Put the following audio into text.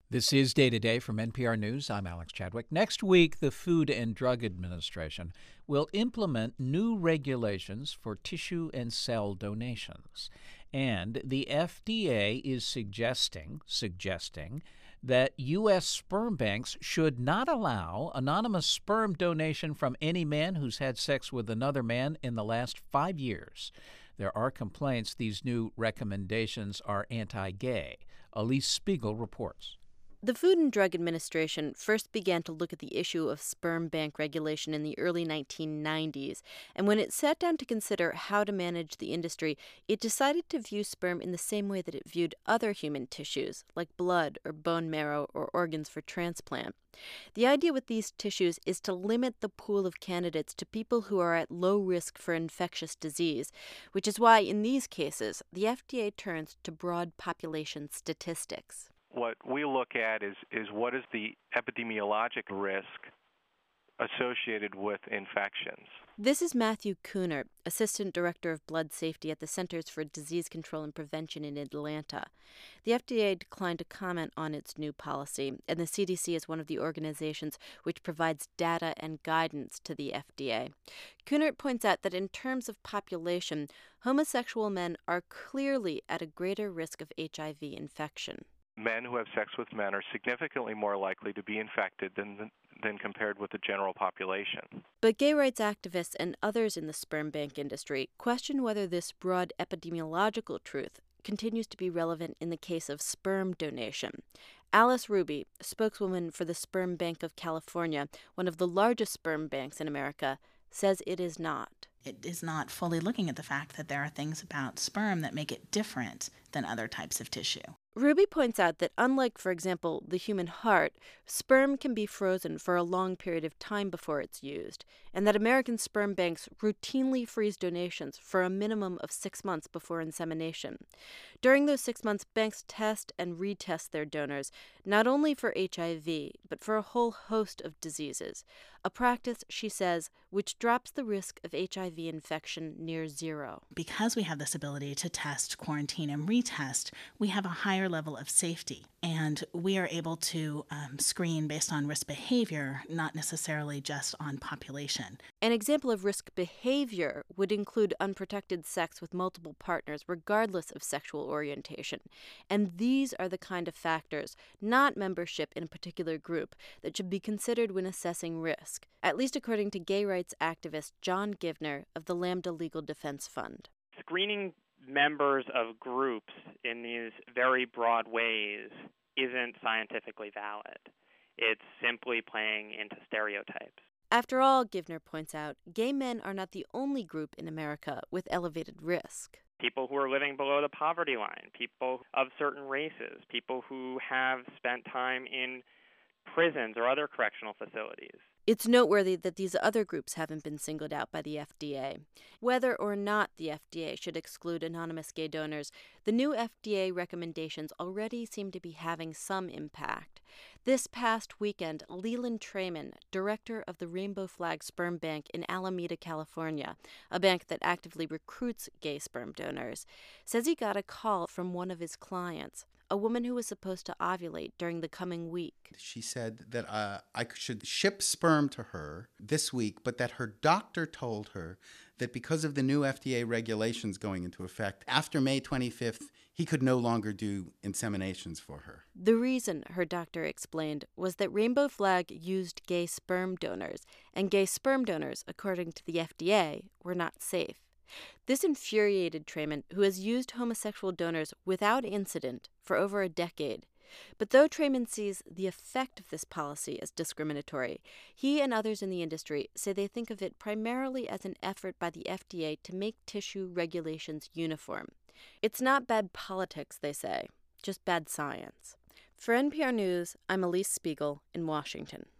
This is Day to Day from NPR News. I'm Alex Chadwick. Next week, the Food and Drug Administration will implement new regulations for tissue and cell donations. And the FDA is suggesting that U.S. sperm banks should not allow anonymous sperm donation from any man who's had sex with another man in the last 5 years. There are complaints these new recommendations are anti-gay. Alix Spiegel reports. The Food and Drug Administration first began to look at the issue of sperm bank regulation in the early 1990s, and when it sat down to consider how to manage the industry, it decided to view sperm in the same way that it viewed other human tissues, like blood or bone marrow or organs for transplant. The idea with these tissues is to limit the pool of candidates to people who are at low risk for infectious disease, which is why, in these cases, the FDA turns to broad population statistics. What we look at is what is the epidemiologic risk associated with infections. This is Matthew Kuhnert, Assistant Director of Blood Safety at the Centers for Disease Control and Prevention in Atlanta. The FDA declined to comment on its new policy, and the CDC is one of the organizations which provides data and guidance to the FDA. Kuhnert points out that in terms of population, homosexual men are clearly at a greater risk of HIV infection. Men who have sex with men are significantly more likely to be infected than compared with the general population. But gay rights activists and others in the sperm bank industry question whether this broad epidemiological truth continues to be relevant in the case of sperm donation. Alice Ruby, spokeswoman for the Sperm Bank of California, one of the largest sperm banks in America, says it is not. It is not fully looking at the fact that there are things about sperm that make it different than other types of tissue. Ruby points out that unlike, for example, the human heart, sperm can be frozen for a long period of time before it's used, and that American sperm banks routinely freeze donations for a minimum of 6 months before insemination. During those 6 months, banks test and retest their donors, not only for HIV, but for a whole host of diseases, a practice, she says, which drops the risk of HIV infection near zero. Because we have this ability to test, quarantine, and retest, we have a higher level of safety. And we are able to screen based on risk behavior, not necessarily just on population. An example of risk behavior would include unprotected sex with multiple partners, regardless of sexual orientation. And these are the kind of factors, not membership in a particular group, that should be considered when assessing risk, at least according to gay rights activist John Givner of the Lambda Legal Defense Fund. Screening members of groups in these very broad ways isn't scientifically valid. It's simply playing into stereotypes. After all, Givner points out, gay men are not the only group in America with elevated risk. People who are living below the poverty line, people of certain races, people who have spent time in prisons or other correctional facilities. It's noteworthy that these other groups haven't been singled out by the FDA. Whether or not the FDA should exclude anonymous gay donors, the new FDA recommendations already seem to be having some impact. This past weekend, Leland Trayman, director of the Rainbow Flag Sperm Bank in Alameda, California, a bank that actively recruits gay sperm donors, says he got a call from one of his clients, a woman who was supposed to ovulate during the coming week. She said that I should ship sperm to her this week, but that her doctor told her that because of the new FDA regulations going into effect, after May 25th, he could no longer do inseminations for her. The reason, her doctor explained, was that Rainbow Flag used gay sperm donors, and gay sperm donors, according to the FDA, were not safe. This infuriated Trayman, who has used homosexual donors without incident for over a decade. But though Trayman sees the effect of this policy as discriminatory, he and others in the industry say they think of it primarily as an effort by the FDA to make tissue regulations uniform. It's not bad politics, they say, just bad science. For NPR News, I'm Alix Spiegel in Washington.